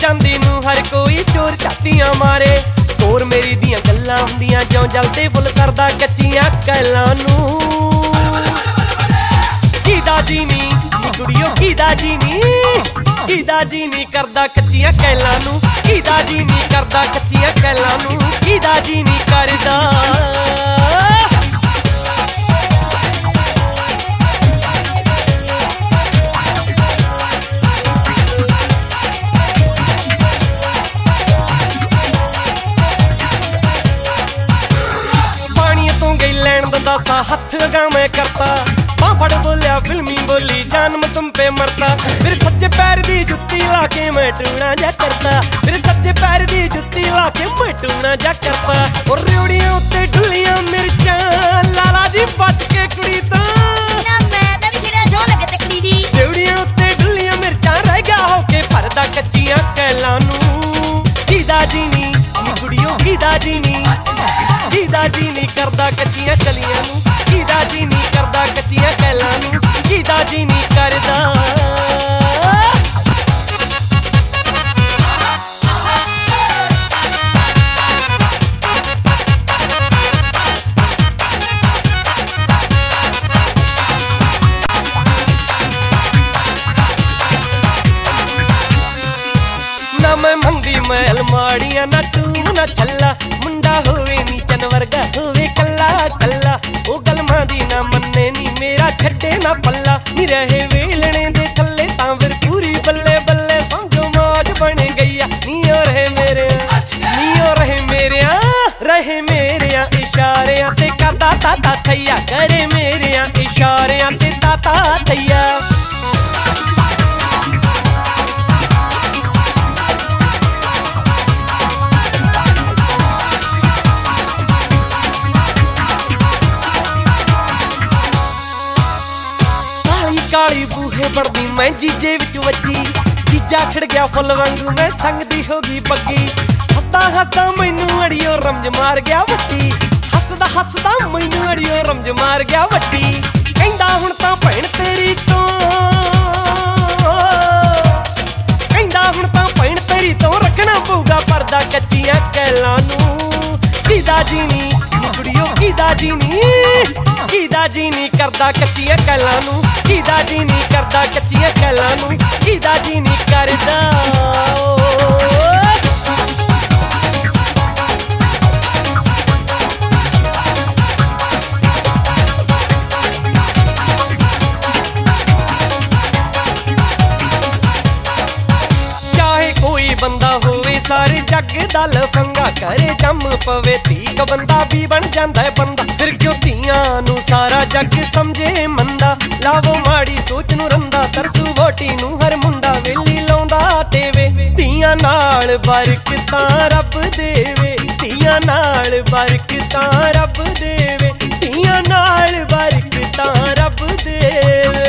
चांदी नूं हर कोई चोर झातियां मारे। होर मेरी दियां गल्लां हुंदियां ज्यों जलदे फुल करदा कच्चियां कैलां नूं। कीदा जी नी कुड़ियो कीदा जी नी करदा कच्चियां कैलां नूं। कीदा जी नी करदा कच्चियां कैलां नूं। कीदा जी नी करदा। सा हथ लगा मैं करता फड़ बोलिया फिल्मी बोली जान मैं तुम पे मरता। फिर सच्चे पैर दी जुत्ती लाके मैं टूना जा करता। फिर सच्चे पैर दी जुत्ती लाके मैं टूना जा करता। और रेवड़ियां उत्ते ढुलियां मिर्चां लाला जी बच के कुड़ी तो रेवड़ियां उत्ते ढुलियां मिर्चां रह गया होके भरदा कच्चियां कैलां नूं। कीदा जी नी कुड़ियो कीदा जी नी करदा कच्चियां कलियां नूं। कीदा जी नी करदा कच्चियां कैलां नूं। कीदा जी नी करदा। ना मैं मंदी महल माड़ियां ना तू ना छल्ला। मुंडा होवे नी चन वर्गा होवे कल्ला कल्ला। ओ गलमां दी ना मन्ने नी मेरा छड्डे ना पल्ला। नी रहे वेलणे दे थल्ले तां फिर पूरी बल्ले बल्ले समझो मौज बन गई। नी ओ रहे मेरे इशारियां ते करदा ताता थैया। करे मेरे इशारियां ते ताता थैया। काली बूहे पड़दी मैं जीजे विच वजी। जीजा खड़ गया फुल वांगू मैं संगदी होगी बग्गी। हसदा हसदा मैनू अड़ियो रमज मार गया वट्टी। हसदा हसदा मैनू अड़ियो रमज मार गया वट्टी। कहंदा हुण तां भैण तेरी तो कहंदा हुण तां भैण तेरी तो रखना पऊगा पर्दा कच्चियां कैलां नूं। कीदा जी नी कुड़ियो कीदा जी नी करदा कच्चियां कैलां नूं। कीदा जी नी करदा कच्चियां कैलां नूं। कीदा जी नी करदा। चाहे कोई बंदा होवे सारे जग दा लफंगा। करे जम पवे ठीक बंदा भी बन जांदा है बंदा। फिर क्यों धीआं नूं सारा जग समझे मंदा। लावो माड़ी सोच नूं रंदा तरसू वोटी नूं हर मुंडा। वेली लाउंदा टेवे धीआं नाल बरकतां रब देवे। धीआं नाल बरकतां रब देवे। धीआं नाल बरकतां रब देवे।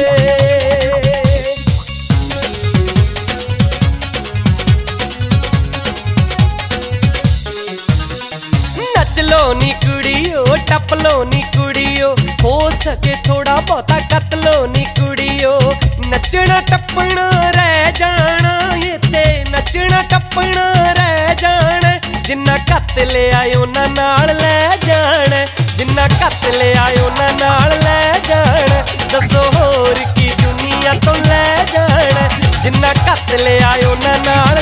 नच लो नी कुड़ियो टप लो नी कुड़ियो। हो सके थोड़ा बहुता कत लो नी कुड़ियो। नचना टप्पना रह जाना ये ते नचना टप्पना रह जाना। जिन्ना कत ले आयो ना नाल ले जाना। जिन्ना कत ले आयो ना नाल ले जाना। दसो होर की दुनिया तो ले जाना। जिन्ना कत ले आयो ना नाल